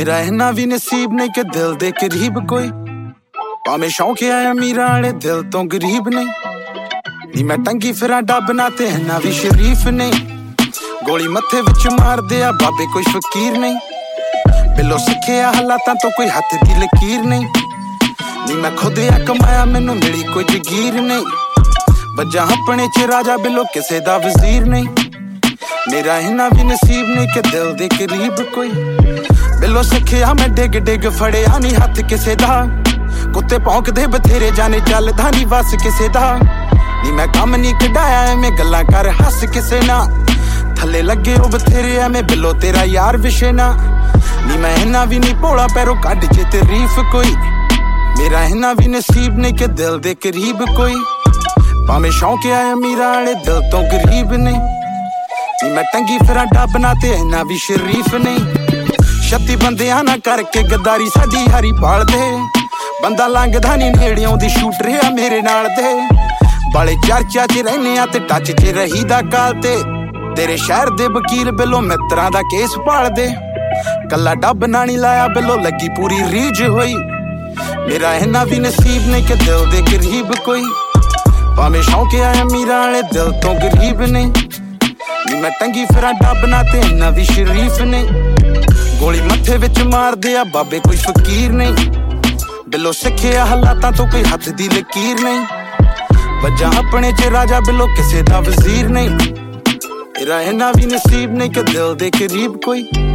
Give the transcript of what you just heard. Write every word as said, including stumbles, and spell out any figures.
मेरा इन्ना भी नसीब नहीं कि दिल दे करीब कोई, भावें शौक है अमीरां वाले दिल तो गरीब नहीं। नी मैं टंगी फिरां डब ना ते इन्ना भी शरीफ नहीं, गोली मत्थे विच मार दे आ बाबे कोई फकीर नहीं। बिलो सिखे आ हालातां तो कोई हथ दी लकीर नहीं, नी मैं खुद आ कमाया मैनू मिली कोई जगीर नहीं। वजा अपने च राजा बिलो किसे दा वजीर नहीं, मेरा इन्ना भी नसीब नहीं कि दिल दे करीब कोई। बिलो सिखिया मैं डिग डिग फड़िया नी हथ किसे दा, कुत्ते भौंकदे बथेरे जाने चलदा नी बस किसे दा। नी मैं कम नी कढाया एवें गल्लां कर हस किसे ना, थल्ले लगे ओ बथेरे एवें बिलो तेरा यार विशे ना। नी मैं इन्ना भी नी भोला पैरों कढ जे तारीफ कोई, मेरा इन्ना भी नसीब नहीं कि दिल दे करीब कोई, भावें शौक है अमीरां वाले दिल तो गरीब नहीं। नी मैं टंगी फिरां डब ना ते इन्ना भी शरीफ नहीं, छत्ती बंदियां ना करके गद्दारी साडी हारी पाल दे। बंदा लंघदा नी नेड़ियों दी शूट रहा मेरे नाल दे, बाले चर्चा च रहने आ ते टच च रहीदा काल ते। तेरे शहर दे वकील बिलो मित्रां दा केस पाल दे, कल्ला डब ना नी लाया बिलो लगी पूरी रीज होई। मेरा इन्ना भी नसीब नहीं कि दिल दे करीब कोई, भावें शौक है अमीरां वाले दिल तो गरीब नहीं। नी मैं टंगी फिरां डब ना ते इन्ना भी शरीफ नहीं, गोली मत्थे विच मार दे आ बाबे कोई फकीर नहीं। बिलो सिखे आ हालातां तो कोई हथ दी लकीर नहीं, वजा अपने च राजा बिलो किसे दा वजीर नहीं। मेरा इन्ना भी नसीब नहीं कि दिल दे करीब कोई।